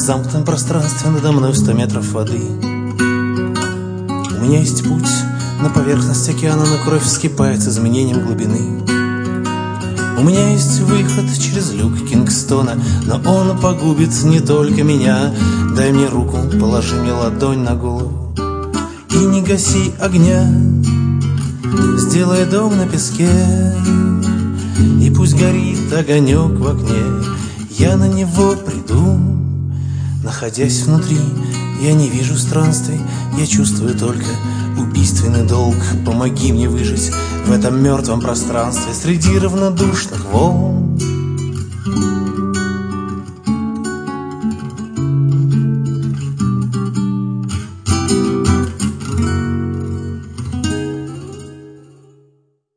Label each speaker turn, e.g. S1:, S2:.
S1: замкнутом пространстве надо мной 100 метров воды. У меня есть путь на поверхность океана, но кровь вскипает с изменением глубины. У меня есть выход через люк Кингстона, но он погубит не только меня. Дай мне руку, положи мне ладонь на голову и не гаси огня. Сделай дом на песке, и пусть горит огонек в окне. Я на него приду. Находясь внутри, я не вижу странствий, я чувствую только убийственный долг. Помоги мне выжить в этом мертвом пространстве среди равнодушных волн.